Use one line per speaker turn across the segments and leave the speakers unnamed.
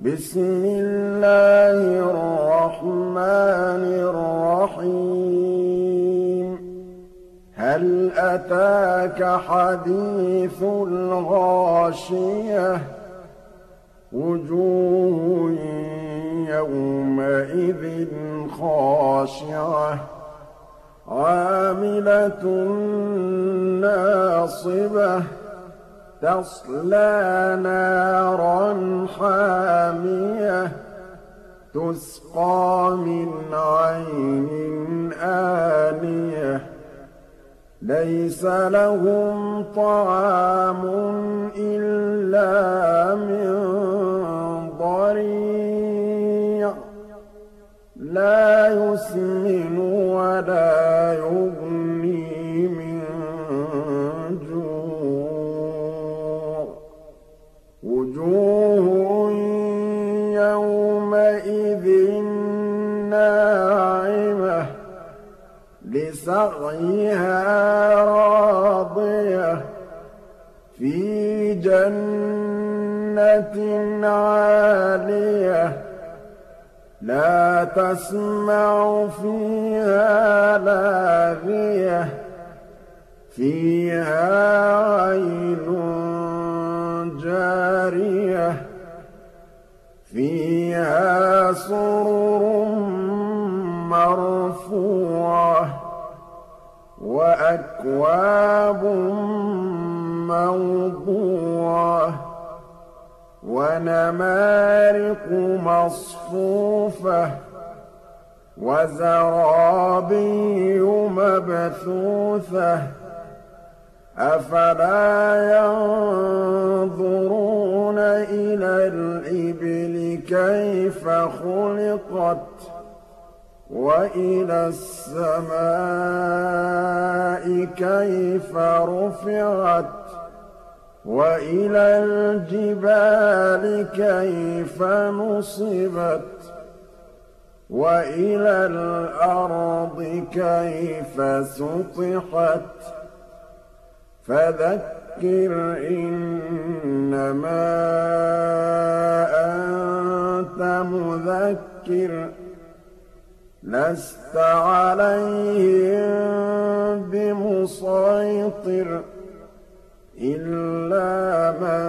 بسم الله الرحمن الرحيم هل أتاك حديث الغاشية وجوه يومئذ خاشعة عاملة ناصبة تصلى نارا حامية تسقى من عين آنية ليس لهم طعام إلا من ضريع لا يسمن ولا يغني من جوع وجوه يومئذ ناعمة لسعيها راضية في جنة عالية لا تسمع فيها لاغية فيها عين جارية فيها سرر مرفوعة وأكواب موضوعة ونمارق مصفوفة وزرابي مبثوثة أفلا ينظرون إلى الإبل كيف خلقت وإلى السماء كيف رفعت وإلى الجبال كيف نصبت وإلى الأرض كيف سطحت فذكر إنما أنت مذكر لست عليهم بمسيطر إلا من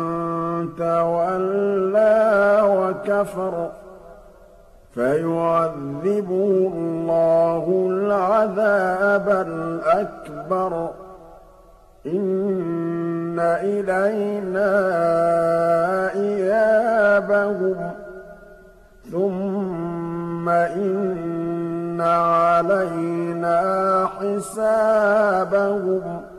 تولى وكفر فيعذبه الله العذاب الأكبر إن إلينا إيابهم ثم إن علينا حسابهم